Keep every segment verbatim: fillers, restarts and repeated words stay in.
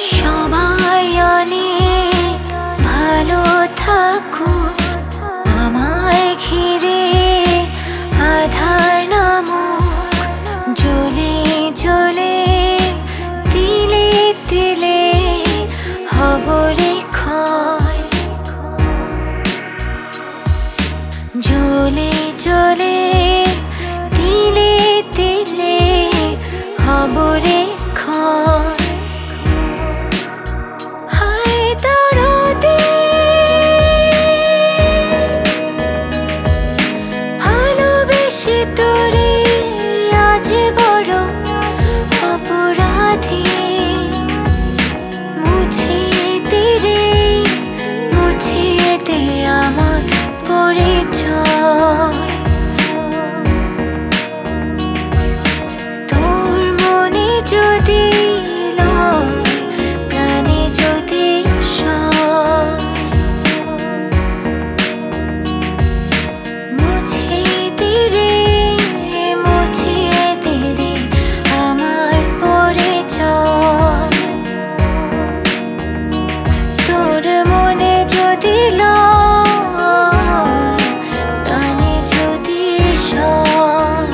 সবাই অনেক ভালো থাকুক, আমায় ঘিরে আধার নামুক, জ্বলে জ্বলে তিলে তিলে হব রে ক্ষয়। জ্বলে জ্বলে তিলে তিলে হব রে ক্ষয়। ভালোবেসে তোরে আজ বড় অপরাধী, মুছিয়ে দে রে মুছিয়ে দে আমার পরিচয়। তোর মনে যদি লয়, প্রাণে যদি সয়, মুছিয়ে দে রে মুছিয়ে দে রে আমার পরিচয়। তোর মনে যদি লয়, প্রাণে যদি সয়।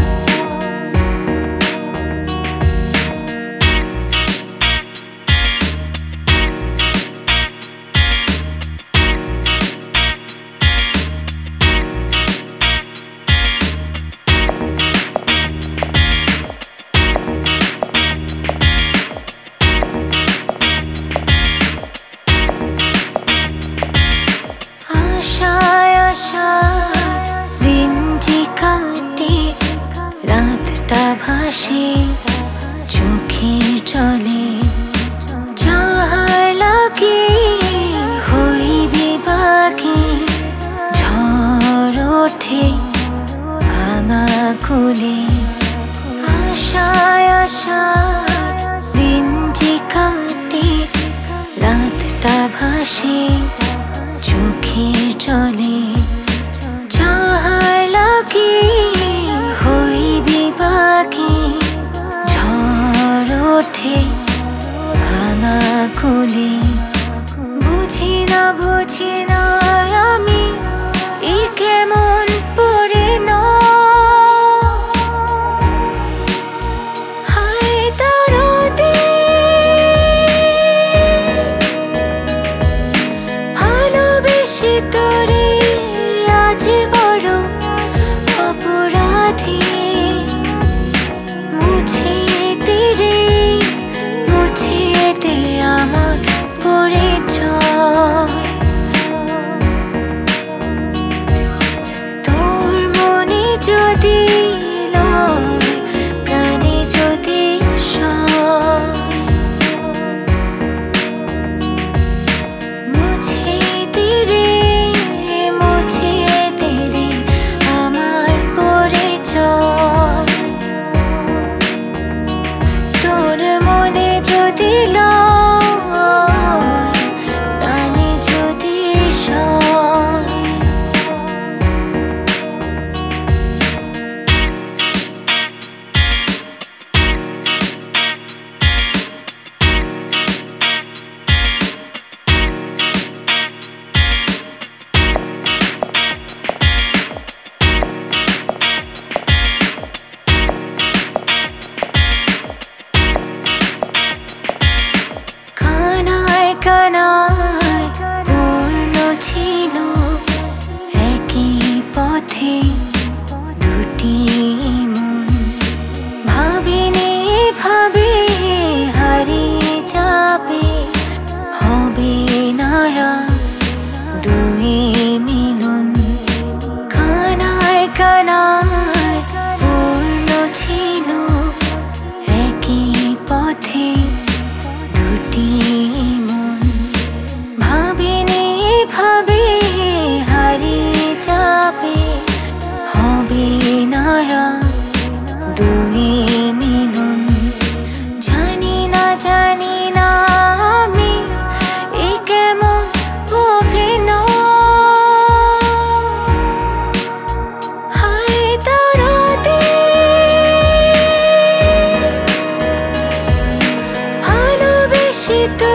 আশায় আশায় দিনটি কাটে, রাতটা ভাসে চোখের জলে, যাহার লাগে হইবে বাকি, ঝড় ওঠে ভাঙা কুলে। আশায় আশায় দিনটি কাটে, রাতটা ভাসে চোখের জলে, যাহার লাগে হইবে বাকি, ঝড় ওঠে ভাঙা কুলে। বুঝি না বুঝি না আমি এ কেমন পরিণয়, হায় দরদে ভালোবেসে তোরে আজ বড় অপরাধী, মুছিয়ে দে রে মুছিয়ে দে আমার পরিচয়। তোর মনে যদি লয়, প্রাণে যদি সয়, মুছিয়ে দে রে মুছিয়ে দে রে আমার পরিচয়। তোর মনে যদি লয়, প্রাণে যদি সয়। কানায় কানায় পূর্ণ ছিল একই পথে দুটি মন, ভাবিনি ভাবে হারিয়ে যাবে, হবে না দুই মিলন। কানায় কানায় পূর্ণ ছিল একই পথে দুটি মন, ভাবিনি ভাবে হারিয়ে যাবে, হবে না দুই মিলন। জানি না জানি না আমি এ কেমন শীত